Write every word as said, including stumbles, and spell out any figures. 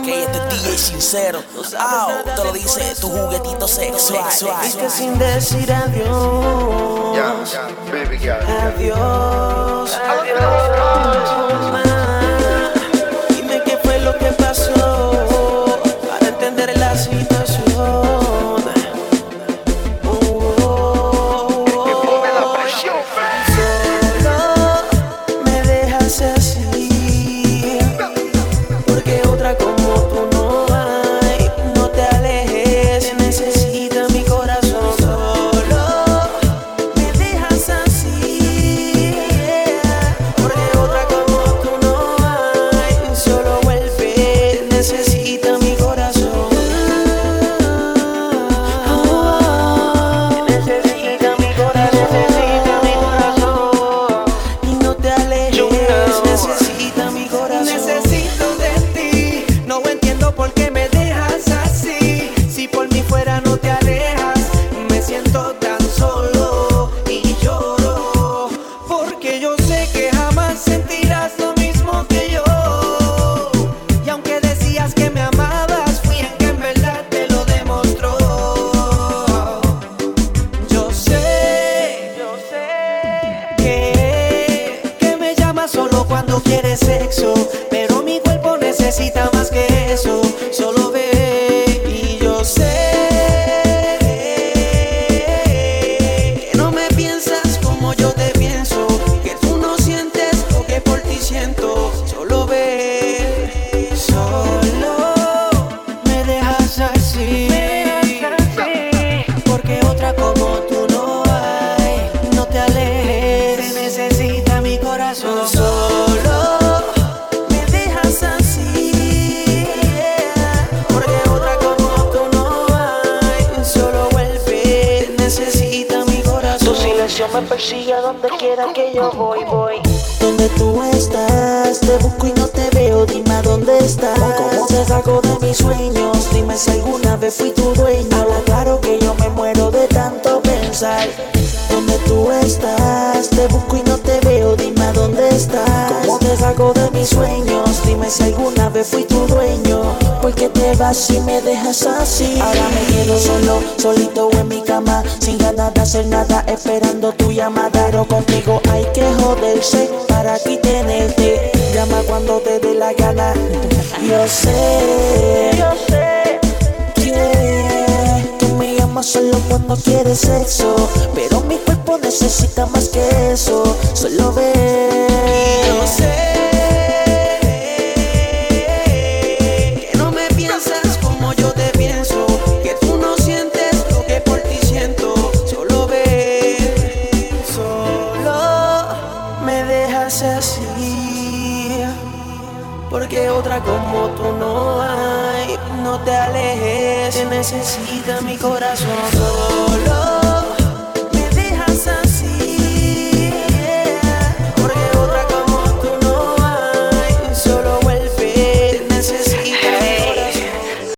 Ok, este es D J Sincero. Ah, te lo dice tu juguetito sexual. Es que sin decir adiós, Yeah, yeah, baby girl. adiós, adiós, ma. Dime qué fue lo que pasó para entender la situación. Solo me dejas así, porque otra como tú no hay. No te alejes, te necesita mi corazón. Solo me dejas así, porque otra como tú no hay. Solo vuelve, te necesita mi corazón. Te necesita mi corazón, necesita mi corazón. Y no te alejes, necesita mi corazón. Necesito de ti, no entiendo por qué me dejas así. Si por mí fuera no te alejas, me siento tan solo y lloro, porque yo sé que jamás sentirás lo mismo que yo. Y aunque decías que me amabas, fui en que en verdad te lo demostró. Yo sé, yo sé que, que me llamas solo cuando quieres sexo, pero mi cuerpo necesita más que eso. Solo ve y yo sé que no me piensas como yo te pienso, que tú no sientes lo que por ti siento. Solo ve, solo me dejas así, porque otra como tú no hay. No te alejes, te necesita mi corazón. Solo me dejas así, porque otra como tú no hay. Solo vuelve, te necesita mi corazón. Tu silencio me persigue a donde quiera que yo voy, voy. Donde tú estás, te busco y no te veo. Dime a dónde estás, cómo te saco de mis sueños. Dime si alguna vez fui tu dueño. Habla claro que yo me muero de tanto pensar. Donde tú estás, te busco y no te veo. Dime a dónde estás, cómo te saco de mis sueños. Dime si alguna vez fui tu dueño. ¿Por qué te vas y me dejas así? Ahora me quedo solo, solito en mi cama, sin ganas de hacer nada, esperando tu llamada. Pero contigo hay que joderse para aquí tenerte. Llama cuando te dé la gana. Yo sé, yo sé que tú me llamas solo cuando quieres sexo, pero mi cuerpo necesita más que eso. Solo ve. Yo sé que no me piensas como yo te pienso, que tú no sientes lo que por ti siento. Solo ve, Solo me dejas así, porque otra como tú no hay. No te alejes, te necesita mi corazón. Solo